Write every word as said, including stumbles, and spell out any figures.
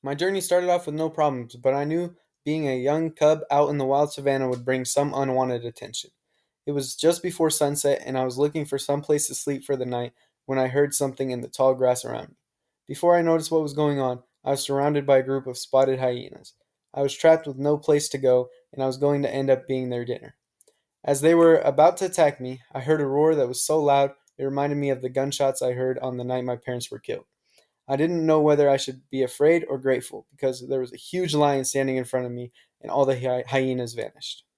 My journey started off with no problems, but I knew being a young cub out in the wild savannah would bring some unwanted attention. It was just before sunset, and I was looking for some place to sleep for the night when I heard something in the tall grass around me. Before I noticed what was going on, I was surrounded by a group of spotted hyenas. I was trapped with no place to go, and I was going to end up being their dinner. As they were about to attack me, I heard a roar that was so loud it reminded me of the gunshots I heard on the night my parents were killed. I didn't know whether I should be afraid or grateful because there was a huge lion standing in front of me and all the hy- hyenas vanished.